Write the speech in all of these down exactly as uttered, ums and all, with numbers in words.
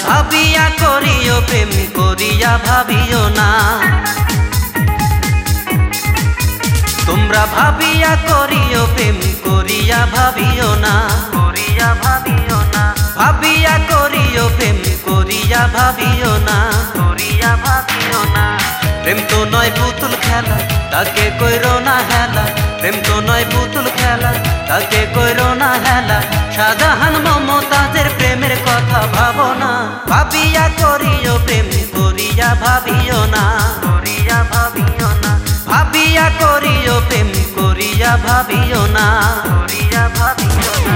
ভাবিয়া করিও প্রেম করিয়া ভাবিও না তোমরা ভাবিয়া করিও প্রেম করিয়া ভাবিও না করিয়া ভাবিও না ভাবিয়া করিও প্রেম করিয়া ভাবিও না করিয়া ভাবিও না প্রেম তো নয় পুতুল খেলা তাকে কইরো না হেলা প্রেম তো নয় পুতুল খেলা তাকে কইরো না হেলা শাহজাহান মমতাজের প্রেমের কথা ভাবো না ভাবিয়া করিও প্রেম করিয়া ভাবিও না করিয়া ভাবিও না ভাবিয়া করিও প্রেম করিয়া ভাবিও না করিয়া ভাবিও না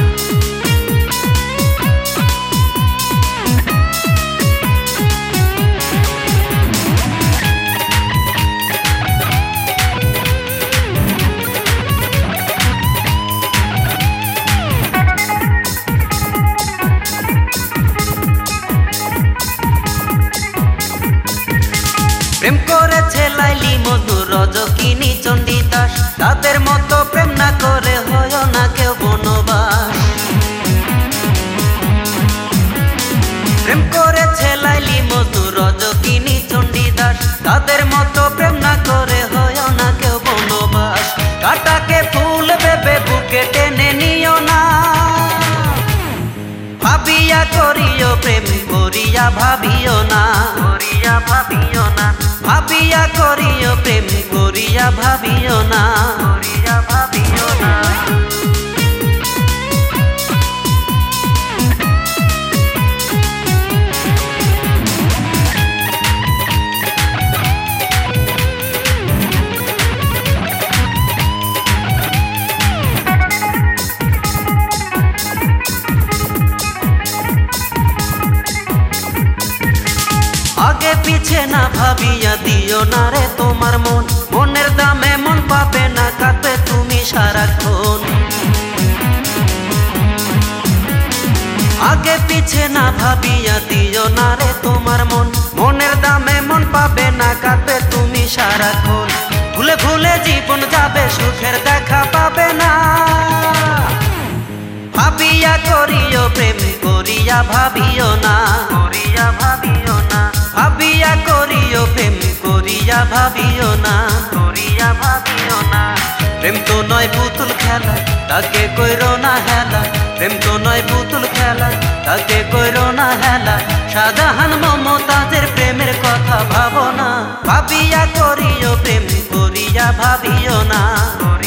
প্রেম করেছে লাইলি মধু রজকিনী চণ্ডীদাস তাদের মতো প্রেম না করে হয় না কেউ বনবাস প্রেম করেছে লাইলি মধু রজকিনী চণ্ডীদাস তাদের মতো প্রেম না করে হয় না কেউ বনবাস কাটাকে ফুল ভেবে বুকে টেনে নিও না ভাবিয়া করিও প্রেম করিয়া ভাবিও না করিয়া ভাবিও না ভাবিয়া করিও প্রেম করিয়া ভাবিও না করিয়া ভাবিও না আগে পিছে না ভাবিয়া দিও না রে তোমার মন মনের দামে মন পাবে না কাঁদবে তুমি সারাক্ষণ আগে পিছে না ভাবিয়া দিও না রে তোমার মন মনের দামে মন পাবে না কাঁদবে তুমি সারাক্ষণ ভুলে ভুলে জীবন যাবে সুখের দেখা পাবে না ভাবিয়া করিও প্রেম করিয়া ভাবিও না করিয়া ভাবিও না ভাবিয়া করিও প্রেম করিয়া ভাবিও না করিয়া ভাবিও না প্রেম তো নয় পুতুল খেলা তাকে কইরো না হেলা প্রেম তো নয় পুতুল খেলা তাকে কইরো না হেলা শাহজাহান মমতাজের প্রেমের কথা ভাবো না ভাবিয়া করিও প্রেম করিয়া ভাবিও না।